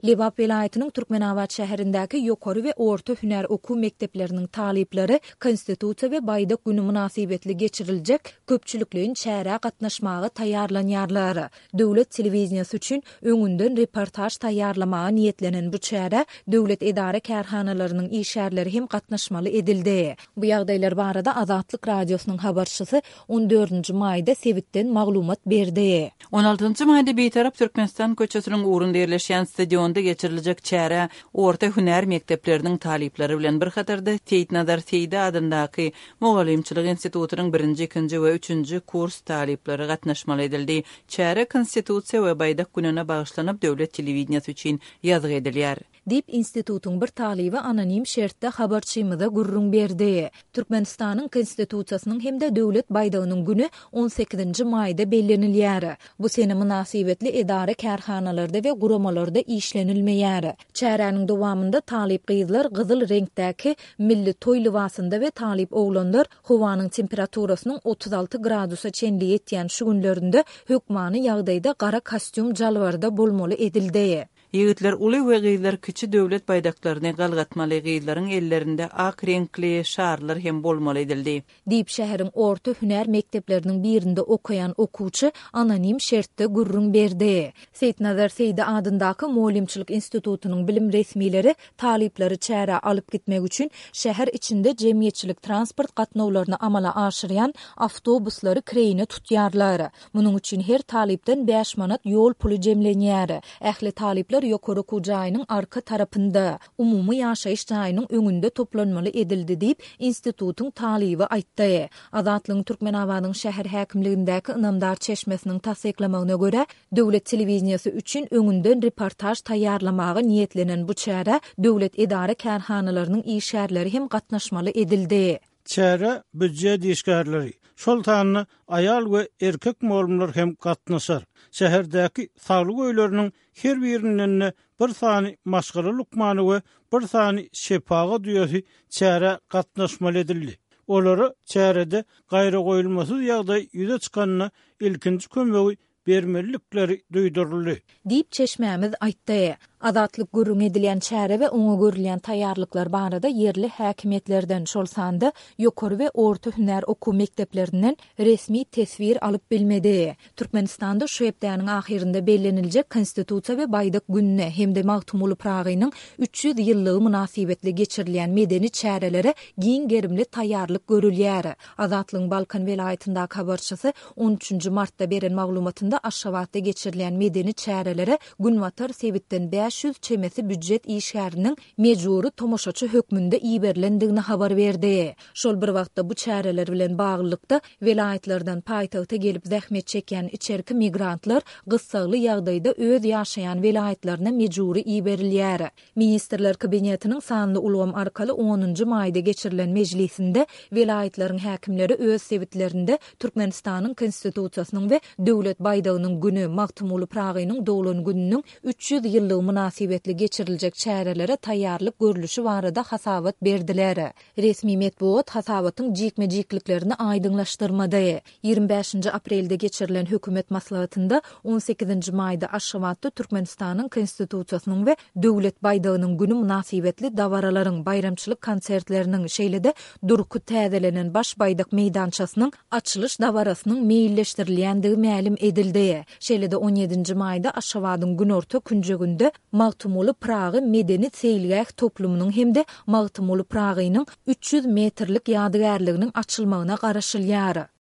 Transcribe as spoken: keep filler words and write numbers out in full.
Lebap vilayetinin Türkmenabad şäherindäki ýokary we orta hüner okuw mekdepleriniň talyplary konstitusiýa we baýdak güni münasibetli geçiriljek köpçülikliň çäre gatnaşmagy taýýarlanýarlary. Döwlet telewizionyasy üçin öňünden reportaj taýýarlamagy niýetlenen bu çäre döwlet edara kärhanalarynyň işärleri hem gatnaşmaly edildi. Bu ýagdaýlar barada Azatlyk radiosynyň habarçysy on dördünji maýda Sewitden maglumat berdi. on altynjy maýda beýtarap Türkmenistan köçesiniň ugrunda ýerleşýän stadionda geçiriljek çäre orta hüner mekdepleriniň talyplary bilen bir hatarda Teýit Nazar Teýde adyndaky Mogalimçilik institutynyň birinji, ikinji we üçünji kurs talyplary gatnaşmaly edildi. Çäre konstitusiýa we baýdak gününe bagyşlanyp döwlet telewizionyasy üçin ýazgy edilýär. Dip institutun bir talyby anonim şertde habarçymyza gurrun berdi. Türkmenistanyň konstitusiýasynyň hemde döwlet baýdagynyň güni on sekizinji maýda bellenilýär. Bu sene münasibetli edara kärhanalarda we guramalarda işlenilmeýär. Çäräniň dowamında talyp gyzlar gyzyl reňkdäki milli toý libasynda we talyp oglanlar howanyň temperaturasynın otuz alty gradusa çenli ýetýän şu günlerinde hökmany ýagdaýda gara kostyum jalwarda bolmaly edildi. Ýigitler uly we gyzlar kiçi döwlet baýdaklaryny galgatmaly gyzlaryň ellerinde ak reňkli şarlar hem bolmaly edildi. Diýip şäheriň orta hüner mekdepleriniň birinde okuyan okuwçy anonim şertde gurrun berdi. Teýit Nazar Teýde adyndaky Mogalimçilik institutynyň bilim resmileri talyplary çäre alyp gitmek üçin şäher içinde jemgyýetçilik transport gatnawlaryny amala aşyrýan awtobuslary kreýine tutýarlar. Munyň üçin her talypdan beş manat ýol puly jemlenýär. Ähli talyplar ýokary kujaýynyň arka tarapynda umumy ýaşaýyş jaýynyň öňünde toplanmaly edildi diýip institutyň talyby aýtdy. Azatlygyň Türkmenabadyň şäher häkimligindäki Inamdar çeşmesiniň tasdiklamagyna görä, döwlet telewizionyasy üçin öňünden reportaj taýýarlamagy niýetlenen bu çäre döwlet edara kärhanalarynyň işärleri hem gatnaşmaly edildi. Çäre büdje diýişgärleri şoltanyny aýal we erkek molumlar hem gatnaşar. Şäherdäki saglyk öýleriniň her birinden bir sany maşgara lukmany we bir sany şepaga duýasy çäre gatnaşmaly edildi. Olary çärede gaýra goýulmasyz ýagdaý ýüze çykanyna ilkinji kömegi bermelikleri duýduruldy. Diýip çeşmämiz aýtdy. Azatlyk gurrun edilen çäre we oňa görülen taýýarlyklar barada yerli häkimetlerden şolsanda ýokary we orta hüner okuw mekdeplerinden resmi tesvir alyp bilmedi. Türkmenistanda şu hepdäniň ahirinde belleniljek konstitusiýa we baýdak gününe hemde Magtumuly Pragynyň üç ýüz ýyllygy münasibetli geçirilen medeni çärelere giň gerimli taýýarlyk görülýär. Azatlygyň Balkan vilayetinde habarçysy on üçünji martda beren maglumatynda Aşgabatda geçirilen medeni çärelere Günwatar Sewitden beş yüz çemesi büdjet işgäriniň mejburi tomoşaçy hökmünde iýerlendigini habar berdi. Şol bir wagtda bu çäreler bilen baglykda vilayetlerden paýtagta gelip zähmet çekýän içerki migrantlar gyssagly ýagdaýda öz ýaşaýan vilayetlerine mejburi iýerilýär. Ministrler kabinetiniň sanly ulgam arkaly onunji maýda geçirilen mejlisinde vilayetleriň häkimleri öz sewitlerinde Türkmenistanyň konstitusiýasynyň we döwlet baýdagynyň güni Magtumuly Pragynyň dowlan gününiň üç ýüz ýyllygy münasibetli geçiriljek çärelere taýýarlyk görülüşi barada hasabat berdiler. Resmi metbuat hasabatyň jikme-jikliklerini aýdyňlaşdyrmady. ýygrimi beşinji aprelde geçirilen hökümet maslahatynda on sekizinji maýda Aşgabatda Türkmenistanyň konstitusiýasynyň we döwlet baýdagynyň güni münasibetli dawaralaryň bayramçylyk konsertleriniň şeýlede durky täzelenen baş baýdak meýdançasynyň açylyş dawarasynyň meýilleşdirilýändigi ma'lum edildi. Şeýlede on ýedinji maýda Aşgabatyň günorta künjeginde Magtumuly Pragy medeni seýilgäh toplumynyň hemde Magtumuly Pragynyň üç ýüz metrlik ýadygärliginiň açylmagyna garaşylýar.